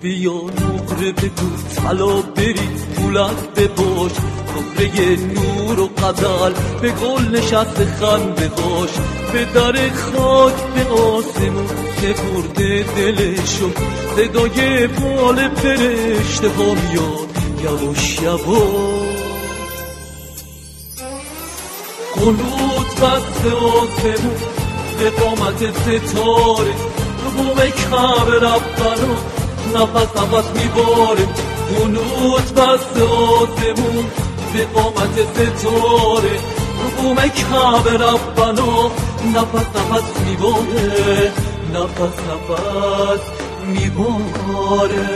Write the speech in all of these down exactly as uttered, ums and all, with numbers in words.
بیا نقره بگو طلا برید پولک بپاش نقره نور و غزل به گل نشسته خنده هاش به در خاک به آسمون سپرده دلشو صدای بال فرشته ها میاد یواش یواش قنوت بسته آسمون به قامت ستاره رو بوم کعبه ربنا نفس نفس میباره قنوت بسته آسمون به قامت ستاره رو بوم کعبه ربنا نفس نفس میباره نفس نفس میباره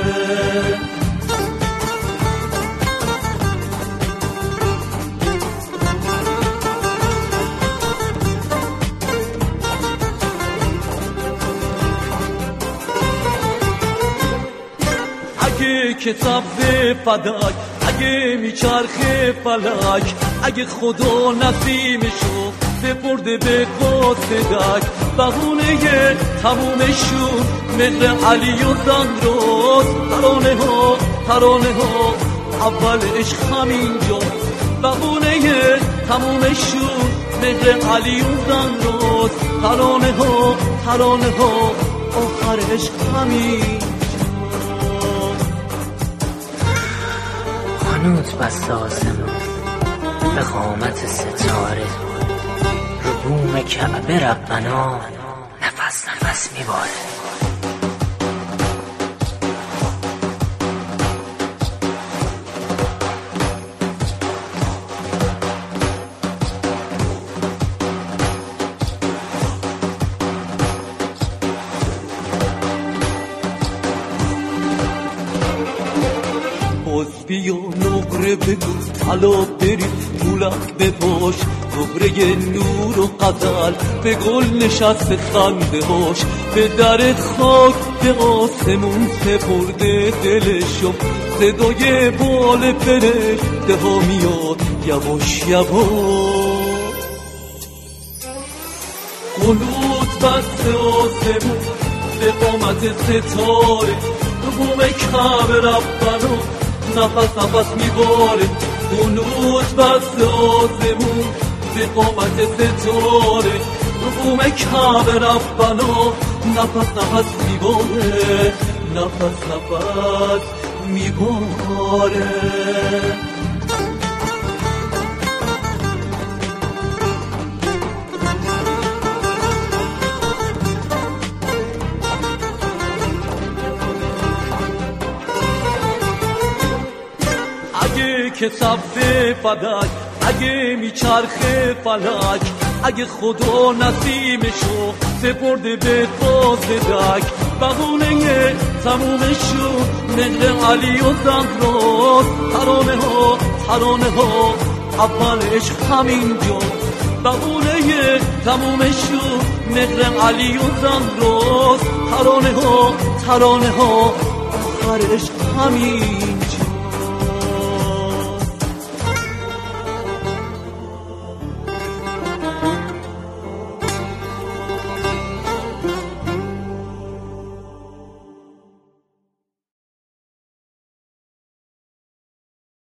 اگه که سبز فدک اگه میچرخه فلک اگه خدا نسیمشو سپرده به قاصدک بهونه تمومشون مهر علی و زنراز ترانه ها ترانه ها اول عشق همینجا بهونه تمومشون مهر علی و زنراز ترانه ها ترانه ها آخر عشق همینجا قنوت بسته آسمون به قامت ستاره رو بوم کعبه ربنا نفس نفس میباره باز بیا نقره بگو طلا برید پولک بپاش نقره نور و غزل به گل نشسته خنده هاش به در خاک به آسمون سپرده دلشو صدای بال فرشته ها میاد یواش یواش قنوت بسته آسمون به قامت ستاره رو بوم کعبه ربنا نفس نفس میباره قنوت بسته آسمون به قامت ستاره رو بوم کعبه ربنا نفس نفس میباره نفس نفس میباره اگه که سبز فدک اگه میچرخه فلک اگه خدا نسیمشو سپرده به قاصدک بهونه تمومشو مهر علی و زنراز ترانه ها ترانه ها اول عشق همینجا بهونه تمومشو مهر علی و زنراز ترانه ها ترانه ها آخر عشق همینجا